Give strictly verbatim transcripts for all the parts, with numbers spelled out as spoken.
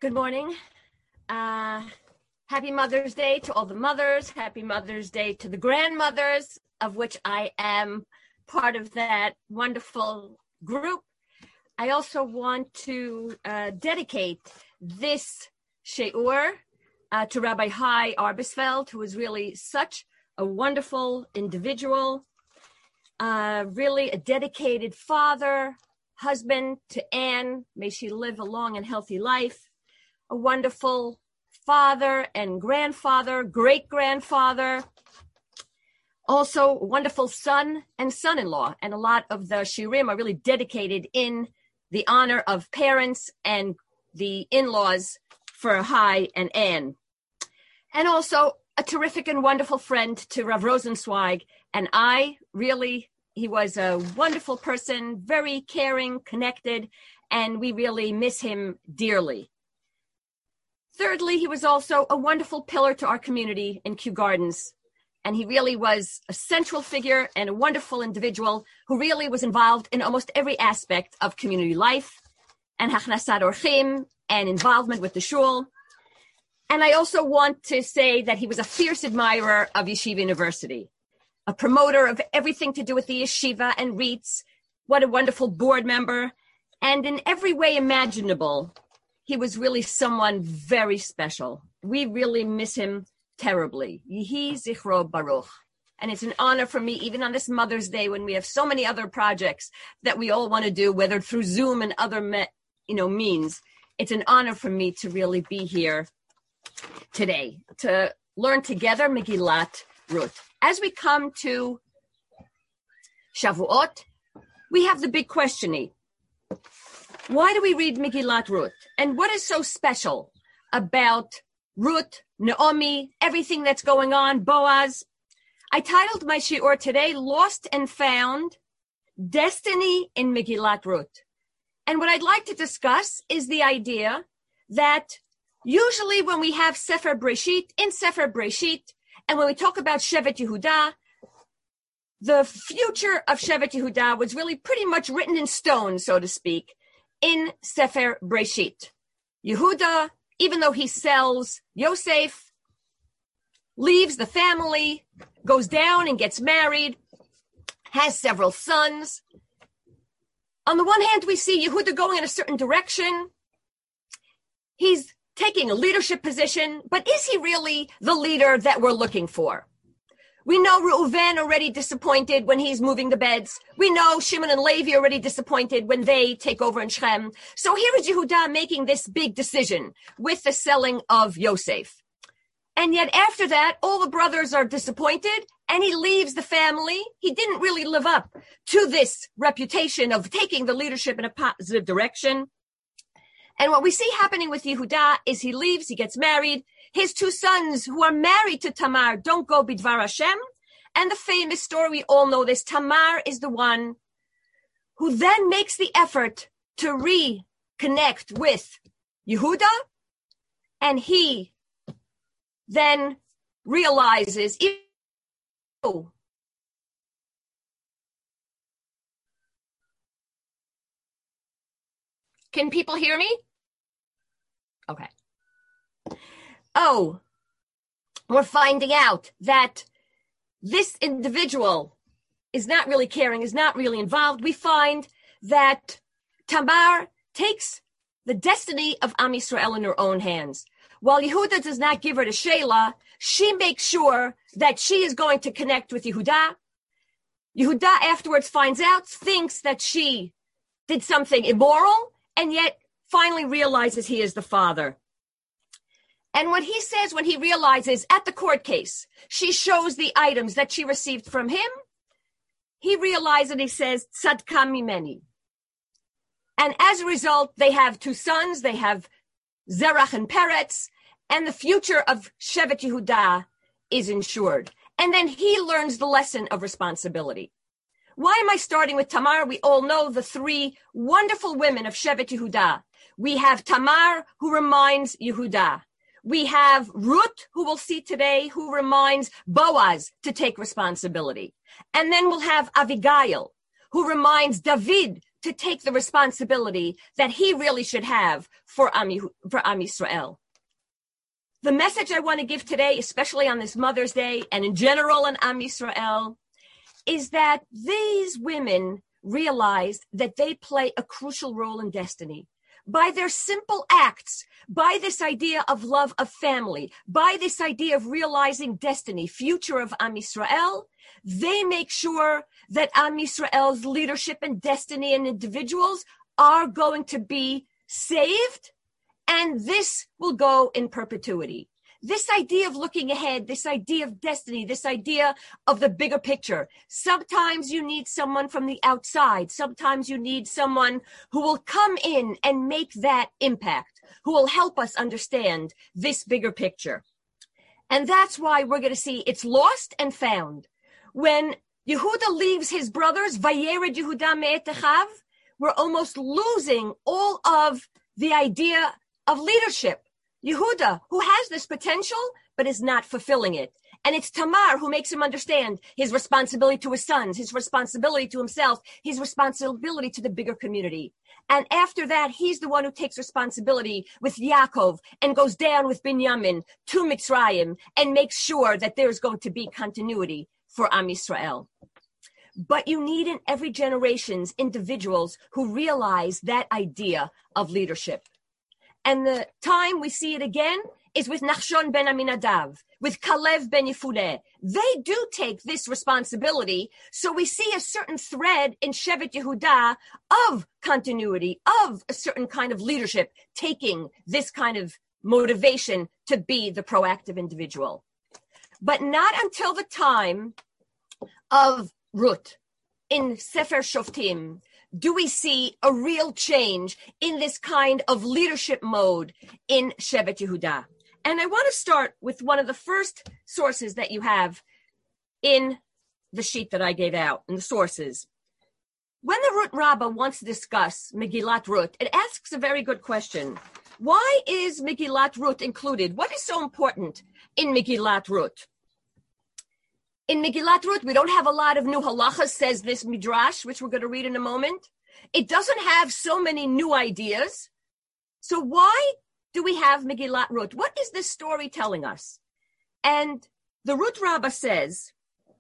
Good morning. Uh, happy Mother's Day to all the mothers. Happy Mother's Day to the grandmothers, of which I am part of that wonderful group. I also want to uh, dedicate this She'ur uh, to Rabbi Hai Arbesfeld, who is really such a wonderful individual, uh, really a dedicated father, husband to Anne. May she live a long and healthy life. A wonderful father and grandfather, great-grandfather, also a wonderful son and son-in-law. And a lot of the shirim are really dedicated in the honor of parents and the in-laws for Hai and Anne. And also a terrific and wonderful friend to Rav Rosenzweig. And I really, he was a wonderful person, very caring, connected, and we really miss him dearly. Thirdly, he was also a wonderful pillar to our community in Kew Gardens. And he really was a central figure and a wonderful individual who really was involved in almost every aspect of community life and Hachnasat Orchim and involvement with the shul. And I also want to say that he was a fierce admirer of Yeshiva University, a promoter of everything to do with the yeshiva and R E I T S. What a wonderful board member. And in every way imaginable, he was really someone very special. We really miss him terribly. Yehi Zichro Baruch. And it's an honor for me, even on this Mother's Day, when we have so many other projects that we all want to do, whether through Zoom and other me, you know, means. It's an honor for me to really be here today, to learn together Megillat Ruth. As we come to Shavuot, we have the big question. Why do we read Megillat Ruth? And what is so special about Ruth, Naomi, everything that's going on, Boaz? I titled my shiur today, Lost and Found, Destiny in Megillat Ruth. And what I'd like to discuss is the idea that usually when we have Sefer Breshit, in Sefer Breshit, and when we talk about Shevet Yehuda, the future of Shevet Yehuda was really pretty much written in stone, so to speak, in Sefer Breshit. Yehuda, even though he sells Yosef, leaves the family, goes down and gets married, has several sons. On the one hand, we see Yehuda going in a certain direction. He's taking a leadership position, but is he really the leader that we're looking for? We know Reuven already disappointed when he's moving the beds. We know Shimon and Levi already disappointed when they take over in Shechem. So here is Yehuda making this big decision with the selling of Yosef. And yet after that, all the brothers are disappointed and he leaves the family. He didn't really live up to this reputation of taking the leadership in a positive direction. And what we see happening with Yehuda is he leaves, he gets married. His two sons who are married to Tamar don't go bidvar Hashem. And the famous story, we all know this, Tamar is the one who then makes the effort to reconnect with Yehuda. And he then realizes, oh, can people hear me? Okay. Oh, we're finding out that this individual is not really caring, is not really involved. We find that Tamar takes the destiny of Am Yisrael in her own hands. While Yehuda does not give her to Shelah, she makes sure that she is going to connect with Yehuda. Yehuda afterwards finds out, thinks that she did something immoral, and yet finally realizes he is the father. And what he says when he realizes at the court case, she shows the items that she received from him, he realizes and he says, Tzadka mimeni. And as a result, they have two sons, they have Zerach and Peretz, and the future of Shevet Yehuda is ensured. And then he learns the lesson of responsibility. Why am I starting with Tamar? We all know the three wonderful women of Shevet Yehuda. We have Tamar, who reminds Yehuda. We have Ruth, who we'll see today, who reminds Boaz to take responsibility. And then we'll have Abigail, who reminds David to take the responsibility that he really should have for Am, for Am Yisrael. The message I want to give today, especially on this Mother's Day and in general on Am Yisrael, is that these women realized that they play a crucial role in destiny. By their simple acts, by this idea of love of family, by this idea of realizing destiny, future of Am Yisrael, they make sure that Am Yisrael's leadership and destiny and individuals are going to be saved, and this will go in perpetuity. This idea of looking ahead, this idea of destiny, this idea of the bigger picture. Sometimes you need someone from the outside. Sometimes you need someone who will come in and make that impact, who will help us understand this bigger picture. And that's why we're going to see it's lost and found. When Yehuda leaves his brothers, Vayered Yehuda me'et Achav, we're almost losing all of the idea of leadership. Yehuda, who has this potential, but is not fulfilling it. And it's Tamar who makes him understand his responsibility to his sons, his responsibility to himself, his responsibility to the bigger community. And after that, he's the one who takes responsibility with Yaakov and goes down with Binyamin to Mitzrayim and makes sure that there's going to be continuity for Am Yisrael. But you need in every generation's individuals who realize that idea of leadership. And the time we see it again is with Nachshon ben Aminadav, with Kalev ben Yefuneh. They do take this responsibility. So we see a certain thread in Shevet Yehuda of continuity, of a certain kind of leadership, taking this kind of motivation to be the proactive individual. But not until the time of Ruth in Sefer Shoftim do we see a real change in this kind of leadership mode in Shevet Yehuda. And I want to start with one of the first sources that you have in the sheet that I gave out, in the sources. When the Ruth Rabbah wants to discuss Megillat Ruth, it asks a very good question. Why is Megillat Ruth included? What is so important in Megillat Ruth? In Megillat Ruth, we don't have a lot of new halachas, says this midrash, which we're going to read in a moment. It doesn't have so many new ideas. So why do we have Megillat Ruth? What is this story telling us? And the Ruth Rabbah says,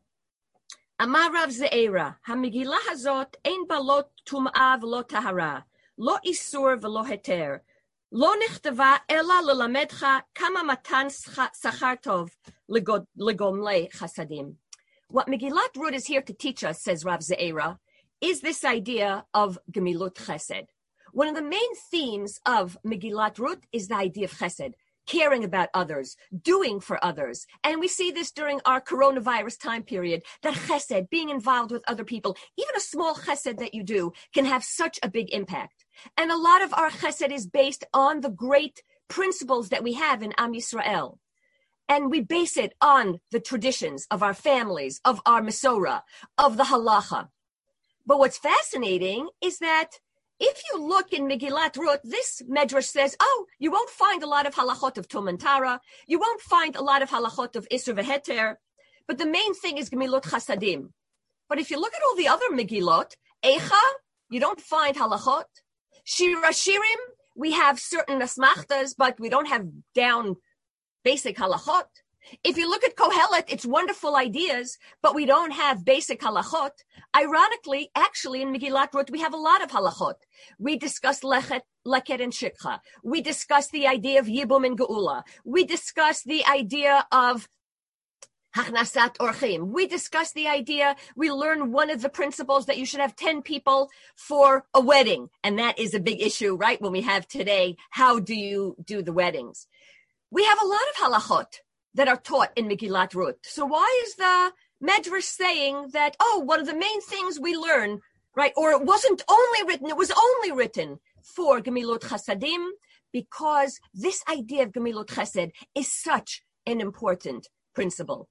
Amar Rav Ze'era, ha-Megillah hazot ein ba lo tum'a v'lo tahara, lo isur v'lo heter, lo nichtava ela lelamedcha kama matan sachar tov legomlei chasadim. What Megillat Ruth is here to teach us, says Rav Ze'era, is this idea of Gemilut Chesed. One of the main themes of Megillat Ruth is the idea of Chesed, caring about others, doing for others. And we see this during our coronavirus time period, that Chesed, being involved with other people, even a small Chesed that you do, can have such a big impact. And a lot of our Chesed is based on the great principles that we have in Am Yisrael. And we base it on the traditions of our families, of our Mesorah, of the Halacha. But what's fascinating is that if you look in Megillat Ruth, this Medrash says, oh, you won't find a lot of halachot of Tum and Tara. You won't find a lot of halachot of Isur v'Heter. But the main thing is Gemilut Chasadim. But if you look at all the other Megillot, Eicha, you don't find halachot. Shir Shirim, we have certain asmachtas, but we don't have down basic halachot. If you look at Kohelet, it's wonderful ideas, but we don't have basic halachot. Ironically, actually, in Megillat Ruth, we have a lot of halachot. We discussed lechet, leket, and shikha. We discussed the idea of yibum and geula. We discussed the idea of hachnasat orchim. We discussed the idea, we learned one of the principles that you should have ten people for a wedding. And that is a big issue, right? When we have today, how do you do the weddings? We have a lot of halachot that are taught in Megillat Ruth. So why is the Medrash saying that, oh, one of the main things we learn, right, or it wasn't only written, it was only written for Gemilut Chasadim, because this idea of Gemilut Chesed is such an important principle.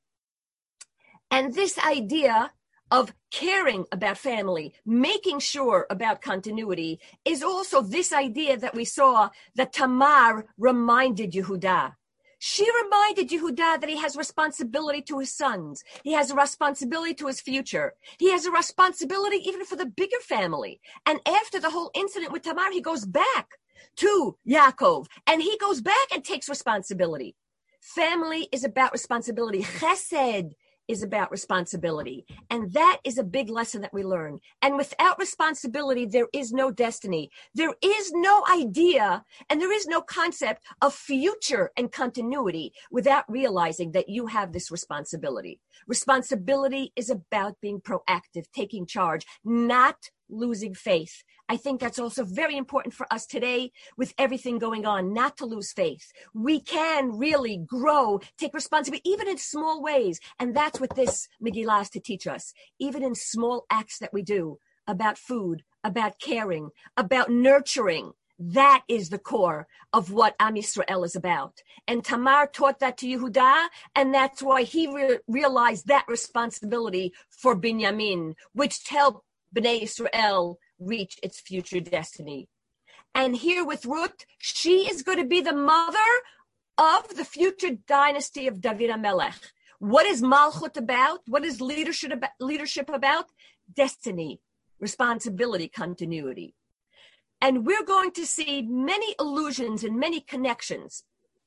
And this idea of caring about family, making sure about continuity, is also this idea that we saw that Tamar reminded Yehuda. She reminded Yehuda that he has responsibility to his sons. He has a responsibility to his future. He has a responsibility even for the bigger family. And after the whole incident with Tamar, he goes back to Yaakov and he goes back and takes responsibility. Family is about responsibility. Chesed is about responsibility. And that is a big lesson that we learn. And without responsibility, there is no destiny. There is no idea and there is no concept of future and continuity without realizing that you have this responsibility. Responsibility is about being proactive, taking charge, not losing faith. I think that's also very important for us today with everything going on, not to lose faith. We can really grow, take responsibility, even in small ways. And that's what this Megillah is to teach us. Even in small acts that we do about food, about caring, about nurturing. That is the core of what Am Yisrael is about. And Tamar taught that to Yehuda, and that's why he re- realized that responsibility for Binyamin, which helped Bnei Yisrael reach its future destiny. And here with Ruth, she is going to be the mother of the future dynasty of David HaMelech. What is Malchut about? What is leadership about? Leadership about? Destiny, responsibility, continuity. And we're going to see many allusions and many connections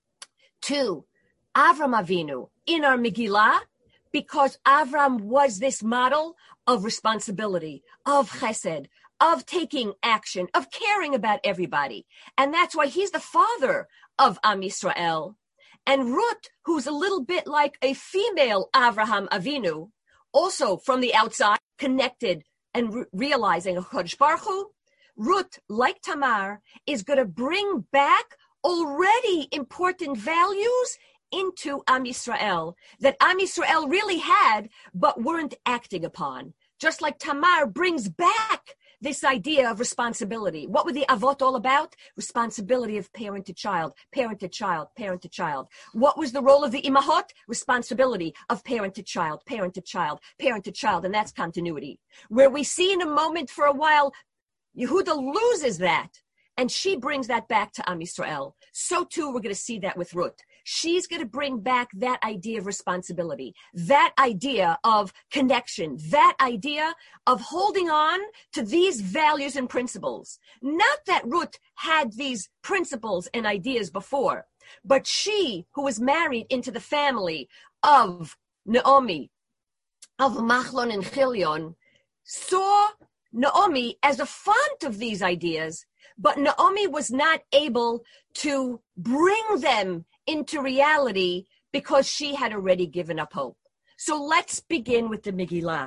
to Avram Avinu in our Megillah, because Avram was this model of responsibility, of chesed, of taking action, of caring about everybody. And that's why he's the father of Am Yisrael. And Ruth, who's a little bit like a female Avraham Avinu, also from the outside, connected and re- realizing a Chodesh Baruch Hu, Ruth, like Tamar, is going to bring back already important values into Am Yisrael that Am Yisrael really had, but weren't acting upon. Just like Tamar brings back this idea of responsibility. What were the avot all about? Responsibility of parent to child, parent to child, parent to child. What was the role of the imahot? Responsibility of parent to child, parent to child, parent to child, and that's continuity. Where we see in a moment for a while, Yehuda loses that, and she brings that back to Am Yisrael. So too, we're going to see that with Ruth. She's going to bring back that idea of responsibility, that idea of connection, that idea of holding on to these values and principles. Not that Ruth had these principles and ideas before, but she, who was married into the family of Naomi, of Machlon and Chilion, saw Naomi as a font of these ideas, but Naomi was not able to bring them into reality because she had already given up hope. So let's begin with the Megillah.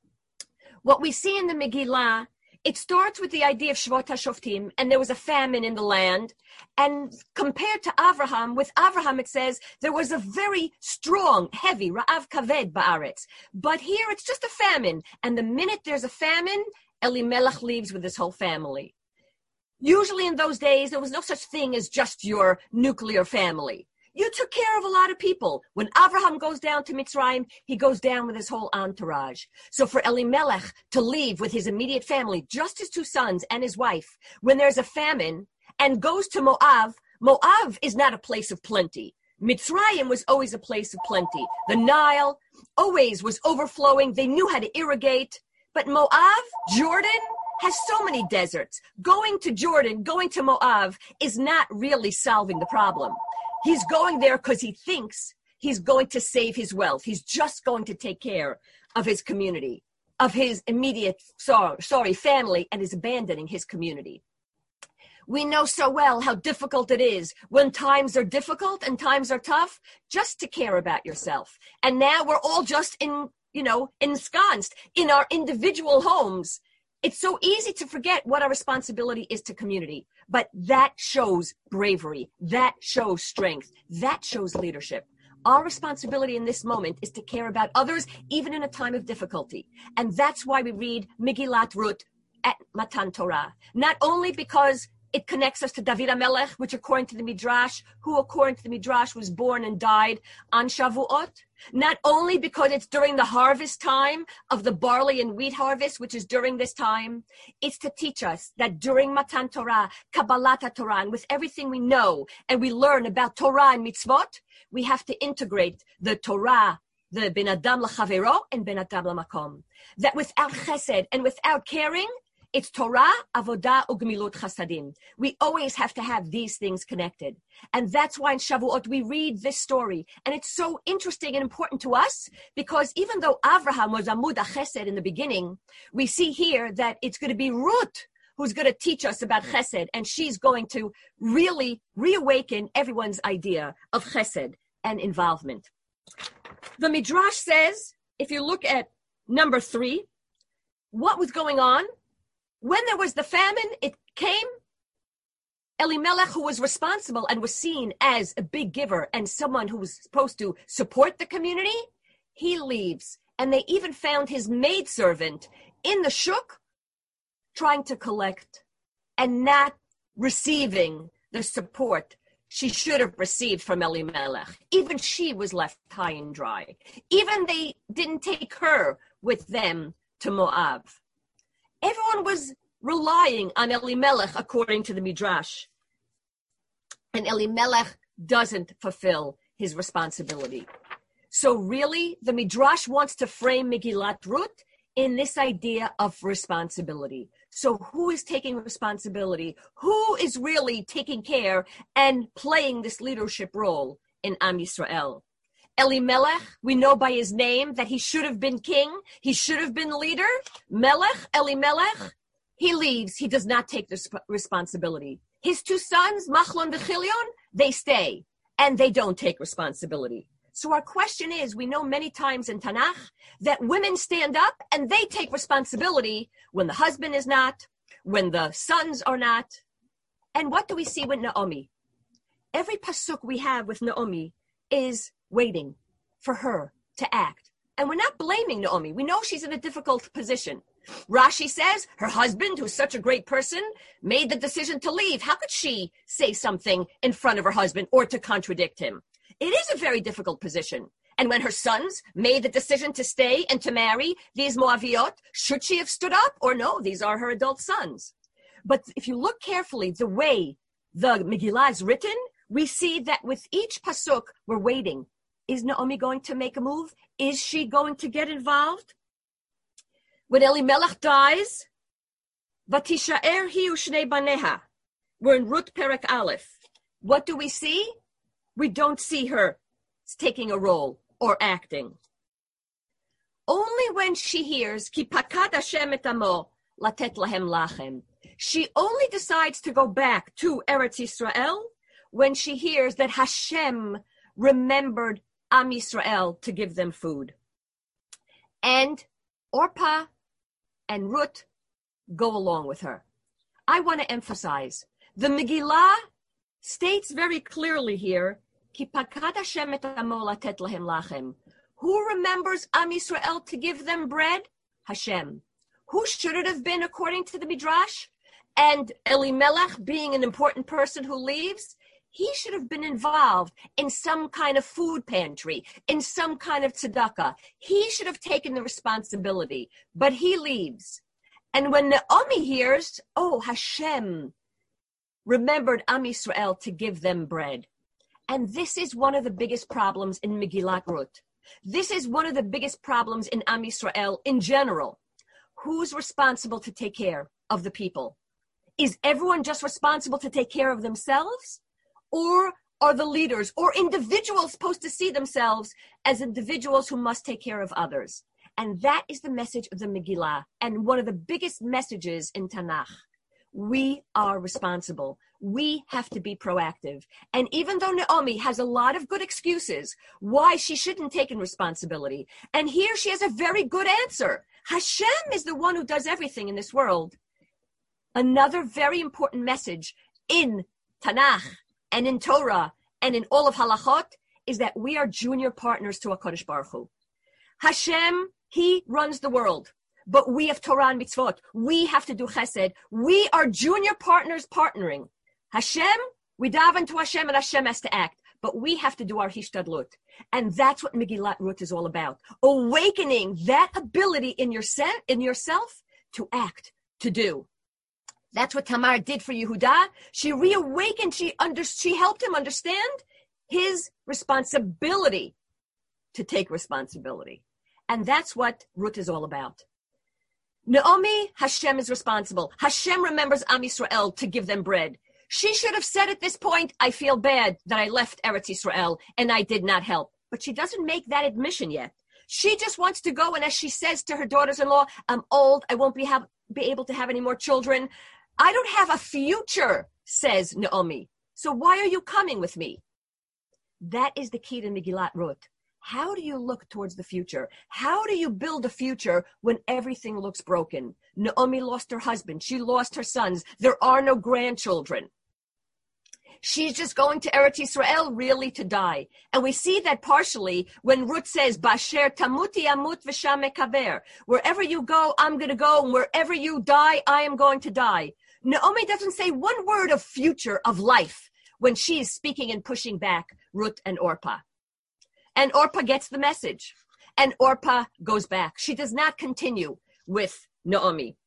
What we see in the Megillah, it starts with the idea of Shvot HaShoftim, and there was a famine in the land. And compared to Avraham, with Avraham it says there was a very strong, heavy, Ra'av Kaved Ba'aretz. But here it's just a famine. And the minute there's a famine, Elimelech leaves with his whole family. Usually in those days, there was no such thing as just your nuclear family. You took care of a lot of people. When Avraham goes down to Mitzrayim, he goes down with his whole entourage. So for Elimelech to leave with his immediate family, just his two sons and his wife, when there's a famine, and goes to Moab, Moab is not a place of plenty. Mitzrayim was always a place of plenty. The Nile always was overflowing. They knew how to irrigate. But Moab, Jordan, has so many deserts. Going to Jordan, going to Moab is not really solving the problem. He's going there because he thinks he's going to save his wealth. He's just going to take care of his community, of his immediate, sorry, sorry, family, and is abandoning his community. We know so well how difficult it is when times are difficult and times are tough just to care about yourself. And now we're all just in, you know, ensconced in our individual homes. It's so easy to forget what our responsibility is to community, but that shows bravery. That shows strength. That shows leadership. Our responsibility in this moment is to care about others, even in a time of difficulty. And that's why we read Megillat Ruth at Matan Torah. Not only because it connects us to David HaMelech, which according to the Midrash, who according to the Midrash was born and died on Shavuot, Not only because it's during the harvest time of the barley and wheat harvest, which is during this time, it's to teach us that during Matan Torah, Kabbalat Torah, and with everything we know and we learn about Torah and mitzvot, we have to integrate the Torah, the Ben Adam L'Chavero and Ben Adam L'Makom. That without chesed and without caring, it's Torah, Avodah, Ugmilut Chasadim. We always have to have these things connected. And that's why in Shavuot we read this story. And it's so interesting and important to us because even though Avraham was Amud HaChesed in the beginning, we see here that it's going to be Ruth who's going to teach us about Chesed. And she's going to really reawaken everyone's idea of Chesed and involvement. The Midrash says, if you look at number three, what was going on? When there was the famine, it came. Elimelech, who was responsible and was seen as a big giver and someone who was supposed to support the community, he leaves. And they even found his maidservant in the shuk trying to collect and not receiving the support she should have received from Elimelech. Even she was left high and dry. Even they didn't take her with them to Moab. Everyone was relying on Elimelech according to the Midrash. And Elimelech doesn't fulfill his responsibility. So really, the Midrash wants to frame Megillat Ruth in this idea of responsibility. So who is taking responsibility? Who is really taking care and playing this leadership role in Am Yisrael? Elimelech, we know by his name that he should have been king. He should have been leader. Melech, Elimelech, he leaves. He does not take the sp- responsibility. His two sons, Machlon and Chilion, they stay and they don't take responsibility. So our question is, we know many times in Tanakh that women stand up and they take responsibility when the husband is not, when the sons are not. And what do we see with Naomi? Every pasuk we have with Naomi is waiting for her to act. And we're not blaming Naomi. We know she's in a difficult position. Rashi says her husband, who's such a great person, made the decision to leave. How could she say something in front of her husband or to contradict him? It is a very difficult position. And when her sons made the decision to stay and to marry these Moaviot, should she have stood up or no? These are her adult sons. But if you look carefully, the way the Megillah is written, we see that with each pasuk, we're waiting. Is Naomi going to make a move? Is she going to get involved? When Elimelech dies, Vatishaer hi ushnei baneha. We're in Ruth Perek Aleph. What do we see? We don't see her taking a role or acting. Only when she hears, Ki pakad Hashem et amo, latet lahem lachem. She only decides to go back to Eretz Yisrael when she hears that Hashem remembered Am Yisrael to give them food. And Orpah and Ruth go along with her. I want to emphasize, the Megillah states very clearly here, Ki pakad Hashem et amo latet lahem lachem. Who remembers Am Yisrael to give them bread? Hashem. Who should it have been according to the Midrash? And Elimelech, being an important person who leaves, he should have been involved in some kind of food pantry, in some kind of tzedakah. He should have taken the responsibility, but he leaves. And when Naomi hears, oh, Hashem remembered Am Yisrael to give them bread. And this is one of the biggest problems in Megillat Ruth. This is one of the biggest problems in Am Yisrael in general. Who's responsible to take care of the people? Is everyone just responsible to take care of themselves? Or are the leaders or individuals supposed to see themselves as individuals who must take care of others? And that is the message of the Megillah and one of the biggest messages in Tanakh. We are responsible. We have to be proactive. And even though Naomi has a lot of good excuses why she shouldn't take in responsibility, and here she has a very good answer. Hashem is the one who does everything in this world. Another very important message in Tanakh and in Torah and in all of halachot is that we are junior partners to HaKadosh Baruch Hu. Hashem, he runs the world, but we have Torah and mitzvot. We have to do chesed. We are junior partners partnering. Hashem, we dive into Hashem and Hashem has to act. but we have to do our hishtadlut. And that's what Megillat Ruth is all about. Awakening that ability in, your se- in yourself to act, to do. That's what Tamar did for Yehuda. She reawakened, she, under, she helped him understand his responsibility to take responsibility. And that's what Ruth is all about. Naomi, Hashem is responsible. Hashem remembers Am Yisrael to give them bread. She should have said at this point, I feel bad that I left Eretz Yisrael and I did not help. But she doesn't make that admission yet. She just wants to go, and as she says to her daughters-in-law, I'm old, I won't be, have, be able to have any more children. I don't have a future, says Naomi. So why are you coming with me? That is the key to Megillat Ruth. How do you look towards the future? How do you build a future when everything looks broken? Naomi lost her husband. She lost her sons. There are no grandchildren. She's just going to Eretz Yisrael really to die. And we see that partially when Ruth says, Basher tamuti amut v'sham mekaber. Wherever you go, I'm going to go. And wherever you die, I am going to die. Naomi doesn't say one word of future, of life, when she is speaking and pushing back Ruth and Orpah. And Orpah gets the message. And Orpah goes back. She does not continue with Naomi.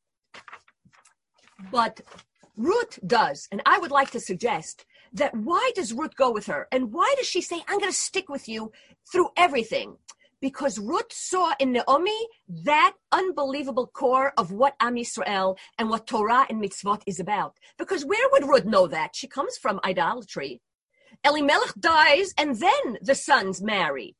But Ruth does. And I would like to suggest that why does Ruth go with her? And why does she say, I'm going to stick with you through everything? Because Ruth saw in Naomi that unbelievable core of what Am Yisrael and what Torah and mitzvot is about. Because where would Ruth know that? She comes from idolatry. Elimelech dies, and then the sons marry.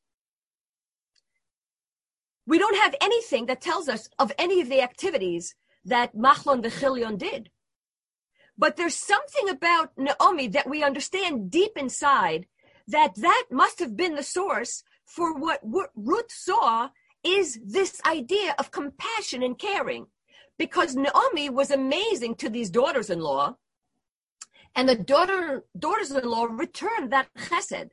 We don't have anything that tells us of any of the activities that Machlon v'Chilion did. But there's something about Naomi that we understand deep inside that that must have been the source for what Ruth saw is this idea of compassion and caring. Because Naomi was amazing to these daughters-in-law, and the daughter, daughters-in-law returned that chesed.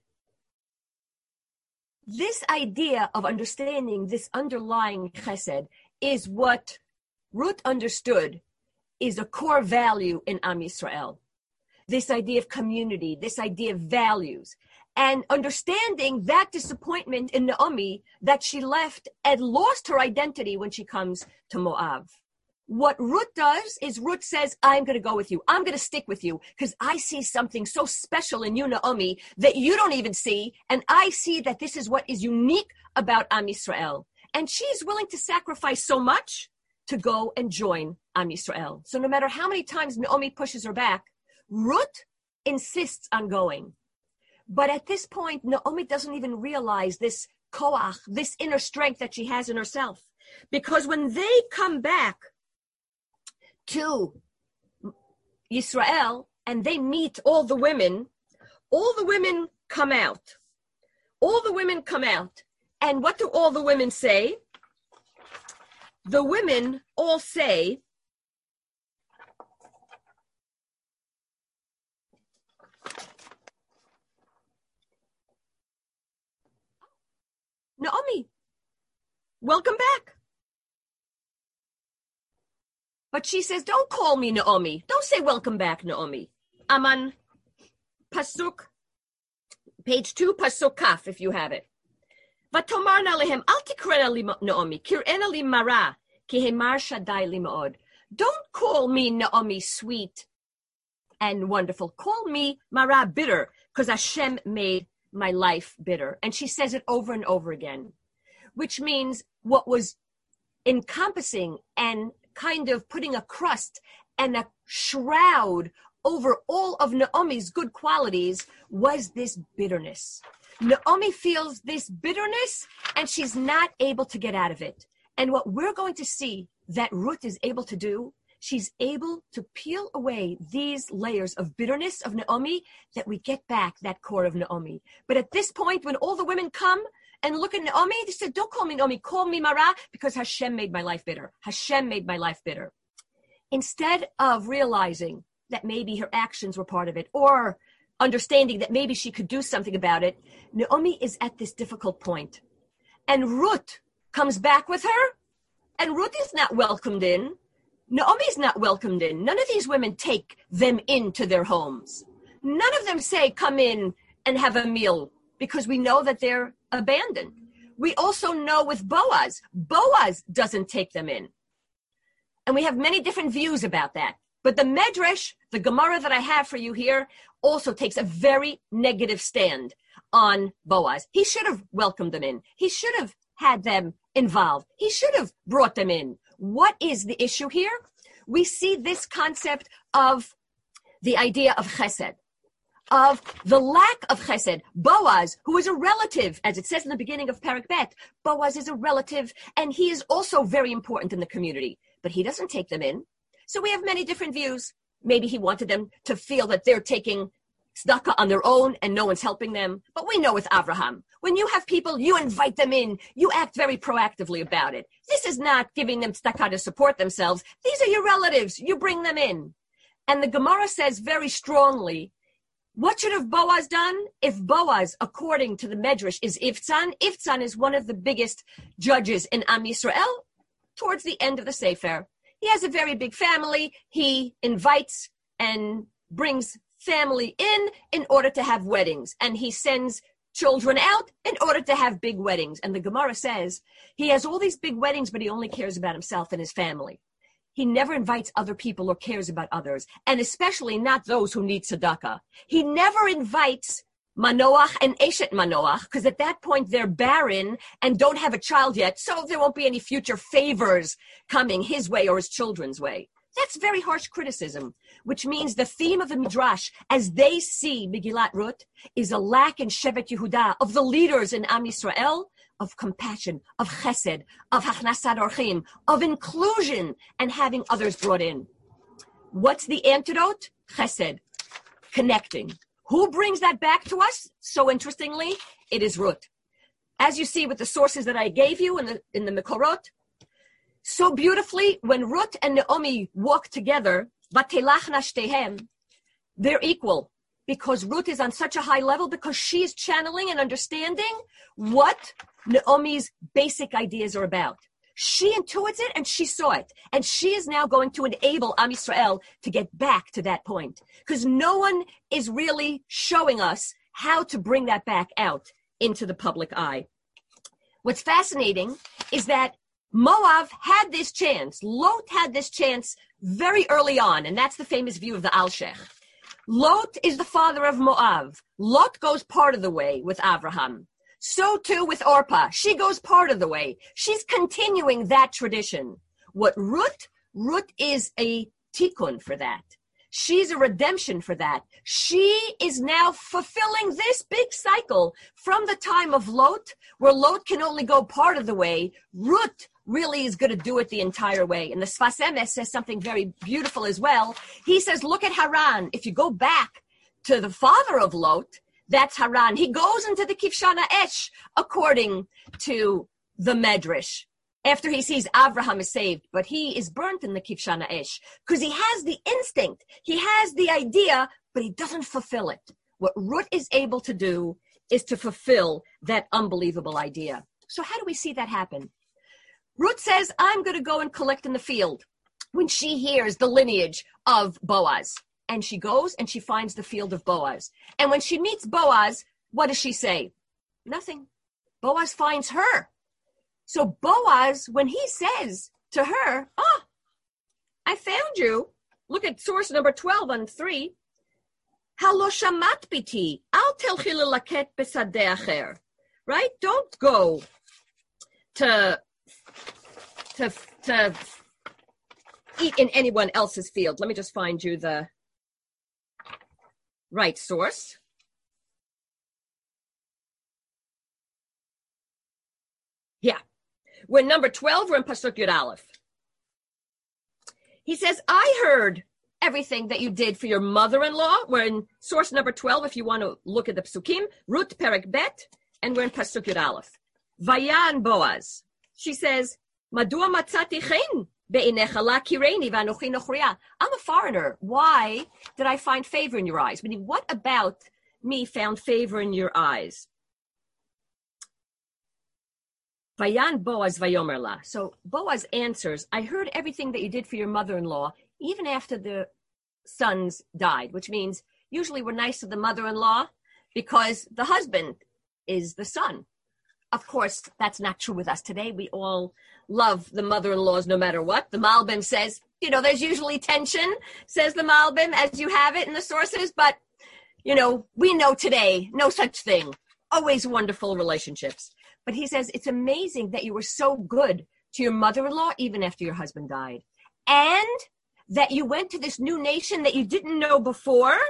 This idea of understanding this underlying chesed is what Ruth understood is a core value in Am Yisrael. This idea of community, this idea of values, and understanding that disappointment in Naomi that she left and lost her identity when she comes to Moab. What Ruth does is Ruth says, I'm going to go with you. I'm going to stick with you because I see something so special in you, Naomi, that you don't even see. And I see that this is what is unique about Am Yisrael. And she's willing to sacrifice so much to go and join Am Yisrael. So no matter how many times Naomi pushes her back, Ruth insists on going. But at this point, Naomi doesn't even realize this koach, this inner strength that she has in herself. Because when they come back to Yisrael and they meet all the women, all the women come out. All the women come out. And what do all the women say? The women all say, Naomi, welcome back. But she says, don't call me Naomi. Don't say welcome back, Naomi. I'm on Pasuk, page two, Pasuk Kaf, if you have it. Vatomarna lehem, al tikrena li Naomi, kirena li mara, ki hemar shadai li ma'od. Don't call me Naomi sweet and wonderful. Call me Mara bitter, because Hashem made my life bitter. And she says it over and over again, which means what was encompassing and kind of putting a crust and a shroud over all of Naomi's good qualities was this bitterness. Naomi feels this bitterness and she's not able to get out of it. And what we're going to see that Ruth is able to do, she's able to peel away these layers of bitterness of Naomi that we get back that core of Naomi. But at this point, when all the women come and look at Naomi, they said, don't call me Naomi, call me Mara, because Hashem made my life bitter. Hashem made my life bitter. Instead of realizing that maybe her actions were part of it, or understanding that maybe she could do something about it, Naomi is at this difficult point. And Ruth comes back with her, and Ruth is not welcomed in. Naomi's not welcomed in. None of these women take them into their homes. None of them say, come in and have a meal because we know that they're abandoned. We also know with Boaz, Boaz doesn't take them in. And we have many different views about that. But the Medrash, the Gemara that I have for you here, also takes a very negative stand on Boaz. He should have welcomed them in. He should have had them involved. He should have brought them in. What is the issue here? We see this concept of the idea of chesed, of the lack of chesed. Boaz, who is a relative, as it says in the beginning of Parak Bet, Boaz is a relative, and he is also very important in the community, but he doesn't take them in. So we have many different views. Maybe he wanted them to feel that they're taking tzedakah on their own and no one's helping them. But we know with Avraham, when you have people, you invite them in, you act very proactively about it. This is not giving them tzedakah to support themselves. These are your relatives. You bring them in. And the Gemara says very strongly, what should have Boaz done? If Boaz, according to the Medrash, is Iftzan, Iftzan is one of the biggest judges in Am Yisrael towards the end of the Sefer. He has a very big family. He invites and brings family in in order to have weddings. And he sends children out in order to have big weddings. And the Gemara says he has all these big weddings, but he only cares about himself and his family. He never invites other people or cares about others, and especially not those who need tzedakah. He never invites Manoach and Eshet Manoach, because at that point they're barren and don't have a child yet, so there won't be any future favors coming his way or his children's way. That's very harsh criticism, which means the theme of the Midrash, as they see Megillat Ruth, is a lack in Shevet Yehuda, of the leaders in Am Yisrael, of compassion, of chesed, of hachnasat orchim, of inclusion, and having others brought in. What's the antidote? Chesed, connecting. Who brings that back to us? So interestingly, it is Ruth. As you see with the sources that I gave you in the in the Mekorot, so beautifully, when Ruth and Naomi walk together, vatelachna shtehem, they're equal. Because Ruth is on such a high level, because she is channeling and understanding what Naomi's basic ideas are about. She intuits it and she saw it. And she is now going to enable Am Yisrael to get back to that point. Because no one is really showing us how to bring that back out into the public eye. What's fascinating is that Moab had this chance. Lot had this chance very early on. And that's the famous view of the Alshech. Lot is the father of Moab. Lot goes part of the way with Avraham. So too with Orpah. She goes part of the way. She's continuing that tradition. What Ruth? Ruth is a tikkun for that. She's a redemption for that. She is now fulfilling this big cycle from the time of Lot, where Lot can only go part of the way. Ruth really is going to do it the entire way. And the Sfas Emes says something very beautiful as well. He says, look at Haran. If you go back to the father of Lot, that's Haran. He goes into the Kivshana Esh, according to the Medrash, after he sees Avraham is saved. But he is burnt in the Kivshana Esh because he has the instinct. He has the idea, but he doesn't fulfill it. What Ruth is able to do is to fulfill that unbelievable idea. So how do we see that happen? Ruth says, I'm going to go and collect in the field when she hears the lineage of Boaz. And she goes and she finds the field of Boaz. And when she meets Boaz, what does she say? Nothing. Boaz finds her. So Boaz, when he says to her, oh, I found you. Look at source number twelve on three. Halo shamat biti, al telchi lelaket besadeh acher. Right? Don't go to... To, to eat in anyone else's field. Let me just find you the right source. Yeah. We're number twelve. We're in Pasuk Yud Aleph. He says, I heard everything that you did for your mother-in-law. We're in source number twelve, if you want to look at the Psukim. Ruth Perek Bet, and we're in Pasuk Yud Aleph. Vayan Boaz. She says, Madua matzati chen be'inecha la kireni v'anochi nochriya. I'm a foreigner. Why did I find favor in your eyes? Meaning, what about me found favor in your eyes? Vayan Boaz vayomer la. So Boaz answers, I heard everything that you did for your mother-in-law, even after the sons died, which means usually we're nice to the mother-in-law because the husband is the son. Of course, that's not true with us today. We all love the mother-in-laws no matter what. The Malbim says, you know, there's usually tension, says the Malbim, as you have it in the sources. But, you know, we know today, no such thing. Always wonderful relationships. But he says, it's amazing that you were so good to your mother-in-law even after your husband died. And that you went to this new nation that you didn't know before,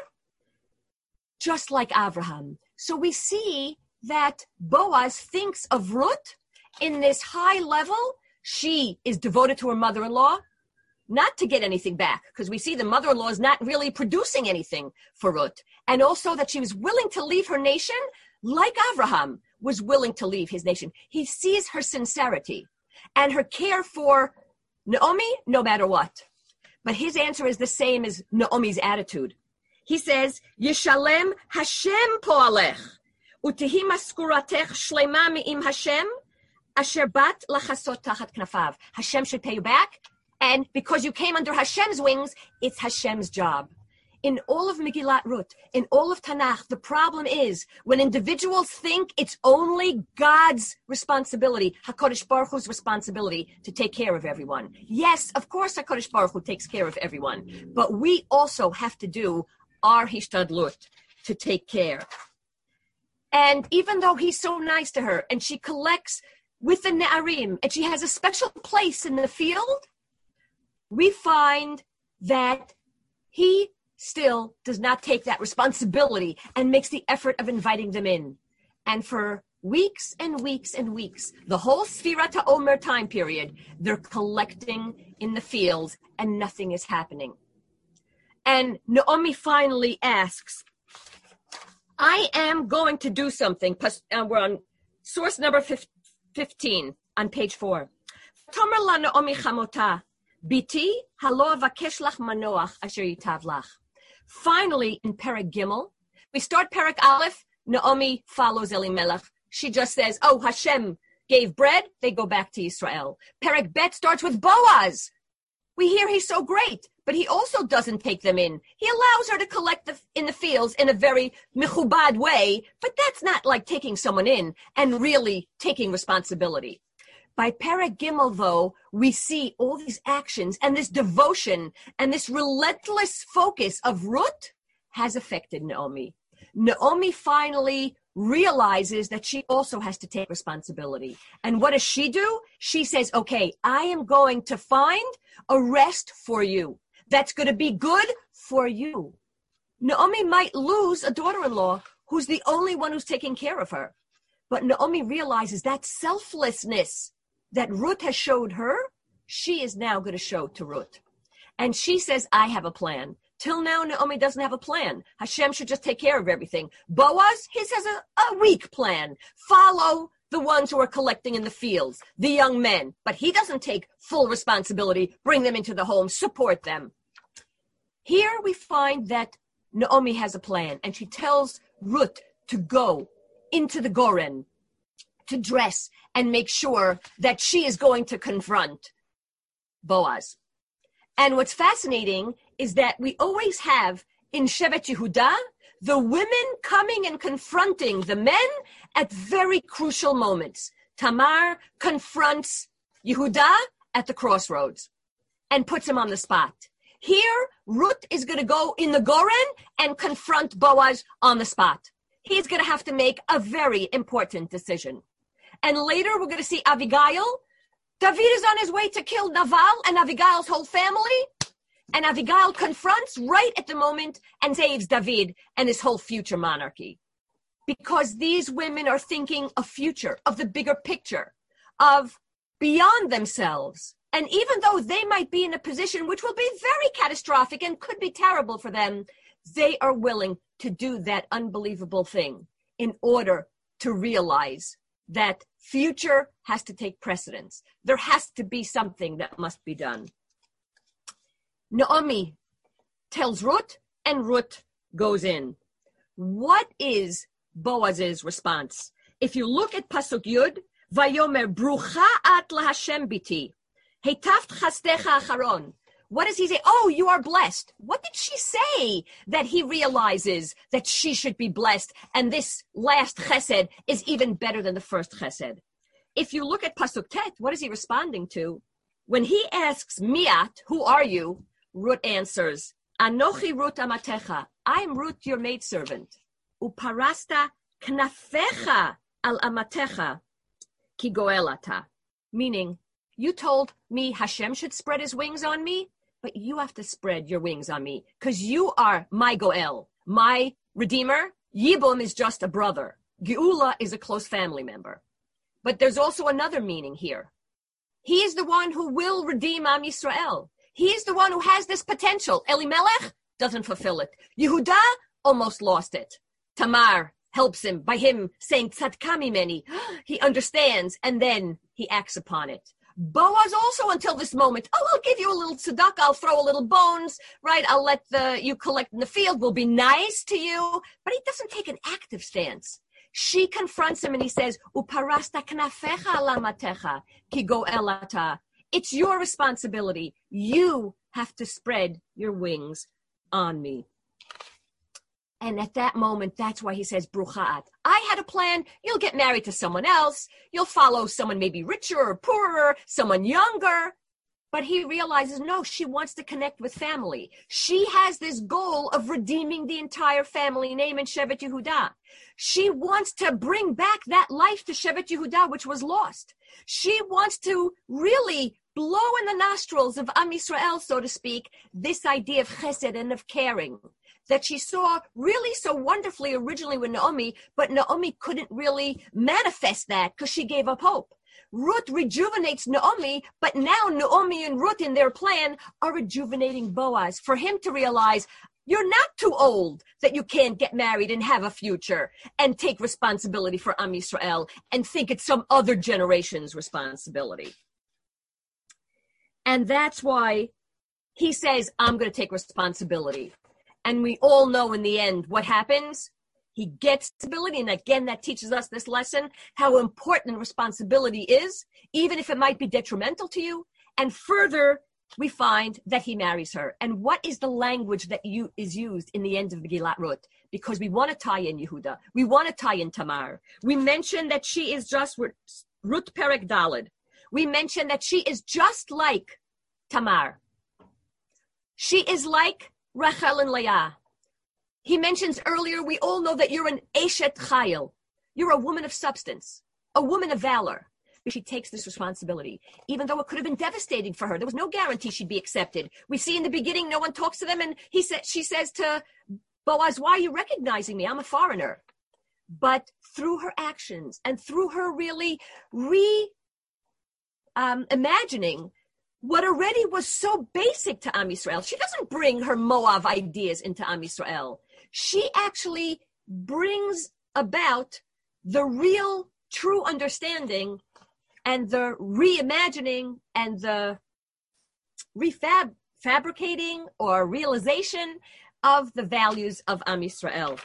just like Abraham. So we see that Boaz thinks of Ruth in this high level. She is devoted to her mother-in-law, not to get anything back, because we see the mother-in-law is not really producing anything for Ruth. And also that she was willing to leave her nation like Abraham was willing to leave his nation. He sees her sincerity and her care for Naomi, no matter what. But his answer is the same as Naomi's attitude. He says, Yishalem Hashem po'alech, utehi maskuratech shlema mi'im Hashem, asher bat lachasot tachat knafav. Hashem should pay you back, and because you came under Hashem's wings, it's Hashem's job. In all of Megillat Ruth, in all of Tanakh, the problem is when individuals think it's only God's responsibility, HaKadosh Baruch Hu's responsibility to take care of everyone. Yes, of course HaKadosh Baruch Hu takes care of everyone, but we also have to do our hishtadlut to take care. And even though he's so nice to her, and she collects with the Ne'arim, and she has a special place in the field, we find that he still does not take that responsibility and makes the effort of inviting them in. And for weeks and weeks and weeks, the whole Sfirat HaOmer time period, they're collecting in the fields and nothing is happening. And Naomi finally asks, I am going to do something. Uh, we're on source number fifteen on page four. Tomer la Naomi chamota, biti halo avakesh lach manoach asher yitav lach. Finally, in Perek Gimel, we start Perek Aleph, Naomi follows Elimelech. She just says, oh, Hashem gave bread, they go back to Israel. Perek Bet starts with Boaz. We hear he's so great, but he also doesn't take them in. He allows her to collect the, in the fields in a very mechubad way, but that's not like taking someone in and really taking responsibility. By Perek Gimel, though, we see all these actions and this devotion and this relentless focus of Ruth has affected Naomi. Naomi finally realizes that she also has to take responsibility. And what does she do? She says, okay, I am going to find a rest for you. That's going to be good for you. Naomi might lose a daughter-in-law who's the only one who's taking care of her. But Naomi realizes that selflessness that Ruth has showed her, she is now going to show to Ruth. And she says, I have a plan. Till now, Naomi doesn't have a plan. Hashem should just take care of everything. Boaz, his has a, a weak plan. Follow the ones who are collecting in the fields, the young men. But he doesn't take full responsibility, bring them into the home, support them. Here we find that Naomi has a plan, and she tells Ruth to go into the Goren, to dress and make sure that she is going to confront Boaz. And what's fascinating is that we always have in Shevet Yehuda, the women coming and confronting the men at very crucial moments. Tamar confronts Yehuda at the crossroads and puts him on the spot. Here, Ruth is going to go in the Goren and confront Boaz on the spot. He's going to have to make a very important decision. And later, we're going to see Avigail. David is on his way to kill Naval and Avigail's whole family. And Avigail confronts right at the moment and saves David and his whole future monarchy. Because these women are thinking of future, of the bigger picture, of beyond themselves. And even though they might be in a position which will be very catastrophic and could be terrible for them, they are willing to do that unbelievable thing in order to realize that future has to take precedence. There has to be something that must be done. Naomi tells Ruth, and Ruth goes in. What is Boaz's response? If you look at Pasuk Yud, Vayomer Brucha at laHashem biti, Heitaft chastecha acharon. What does he say? Oh, you are blessed. What did she say that he realizes that she should be blessed? And this last chesed is even better than the first chesed. If you look at Pasuk Tet, what is he responding to? When he asks Miat, who are you? Ruth answers, Anochi Ruth amatecha. I am Ruth, your maidservant. Uparasta knafecha al amatecha ki goelata. Meaning, you told me Hashem should spread his wings on me, but you have to spread your wings on me because you are my Goel, my Redeemer. Yibum is just a brother. Geula is a close family member. But there's also another meaning here. He is the one who will redeem Am Yisrael. He is the one who has this potential. Elimelech doesn't fulfill it. Yehuda almost lost it. Tamar helps him by him saying, Tzadka mimeni. He understands, and then he acts upon it. Boaz also until this moment, oh, I'll give you a little tzedakah, I'll throw a little bones, right? I'll let the you collect in the field, we'll be nice to you. But he doesn't take an active stance. She confronts him and he says, Uparasta knafecha lamatecha ki goelata. It's your responsibility. You have to spread your wings on me. And at that moment, that's why he says, Bruchaat. I had a plan. You'll get married to someone else. You'll follow someone maybe richer or poorer, someone younger. But he realizes, no, she wants to connect with family. She has this goal of redeeming the entire family name in Shevet Yehuda. She wants to bring back that life to Shevet Yehuda, which was lost. She wants to really blow in the nostrils of Am Yisrael, so to speak, this idea of chesed and of caring that she saw really so wonderfully originally with Naomi, but Naomi couldn't really manifest that because she gave up hope. Ruth rejuvenates Naomi, but now Naomi and Ruth in their plan are rejuvenating Boaz for him to realize you're not too old that you can't get married and have a future and take responsibility for Am Yisrael and think it's some other generation's responsibility. And that's why he says, I'm going to take responsibility. And we all know in the end what happens. He gets responsibility. And again, that teaches us this lesson, how important responsibility is, even if it might be detrimental to you. And further, we find that he marries her. And what is the language that you, is used in the end of Megillat Ruth? Because we want to tie in Yehuda. We want to tie in Tamar. We mentioned that she is just Ruth Perek Daled. We mentioned that she is just like Tamar. She is like Rachel and Leah. He mentions earlier, we all know that you're an Eshet Chayil. You're a woman of substance, a woman of valor. She takes this responsibility, even though it could have been devastating for her. There was no guarantee she'd be accepted. We see in the beginning, no one talks to them, and he said, she says to Boaz, why are you recognizing me? I'm a foreigner. But through her actions and through her really re um, imagining what already was so basic to Am Yisrael. She doesn't bring her Moab ideas into Am Yisrael. She actually brings about the real, true understanding and the reimagining and the refab fabricating or realization of the values of Am Yisrael.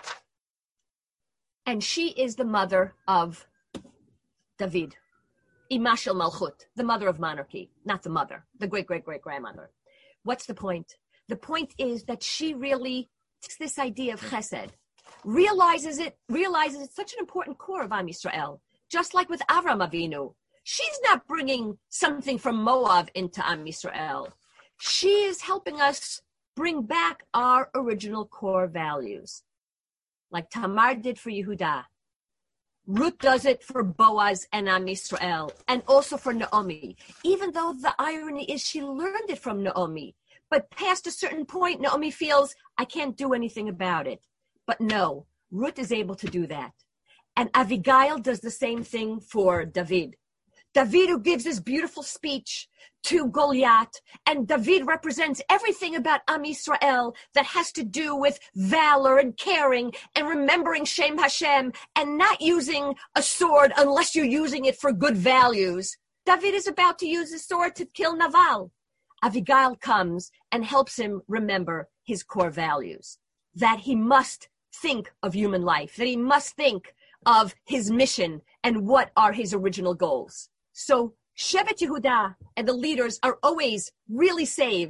And she is the mother of David. Ima shel Malchut, the mother of monarchy, not the mother, the great-great-great-grandmother. What's the point? The point is that she really takes this idea of chesed, realizes it, realizes it's such an important core of Am Yisrael, just like with Avram Avinu. She's not bringing something from Moab into Am Yisrael. She is helping us bring back our original core values, like Tamar did for Yehuda. Ruth does it for Boaz and Am Yisrael, and also for Naomi, even though the irony is she learned it from Naomi. But past a certain point, Naomi feels, I can't do anything about it. But no, Ruth is able to do that. And Abigail does the same thing for David. David, who gives this beautiful speech to Goliath, and David represents everything about Am Yisrael that has to do with valor and caring and remembering Shem Hashem and not using a sword unless you're using it for good values. David is about to use his sword to kill Naval. Abigail comes and helps him remember his core values, that he must think of human life, that he must think of his mission and what are his original goals. So Shevet Yehuda and the leaders are always really saved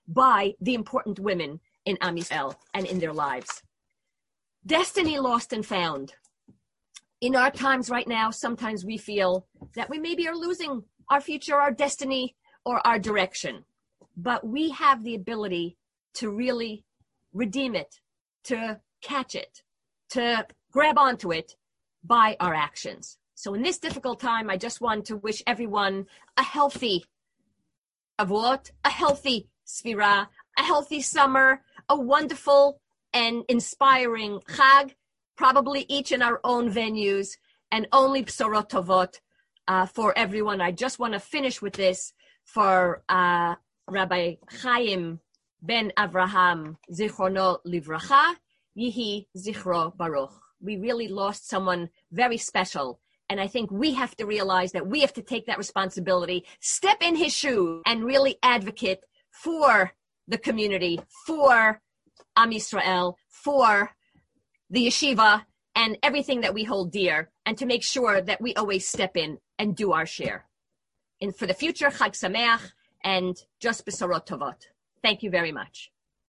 by the important women in Am Yisrael and in their lives. Destiny lost and found. In our times right now, sometimes we feel that we maybe are losing our future, our destiny, or our direction. But we have the ability to really redeem it, to catch it, to grab onto it by our actions. So in this difficult time, I just want to wish everyone a healthy Avot, a healthy Sfira, a healthy summer, a wonderful and inspiring Chag, probably each in our own venues, and only Bsorot Tovot uh, for everyone. I just want to finish with this for uh, Rabbi Chaim ben Avraham, Zichrono Livracha, Yihi Zichro Baruch. We really lost someone very special. And I think we have to realize that we have to take that responsibility, step in his shoes, and really advocate for the community, for Am Yisrael, for the yeshiva, and everything that we hold dear, and to make sure that we always step in and do our share. And for the future, Chag Sameach, and just Besorot Tovot. Thank you very much.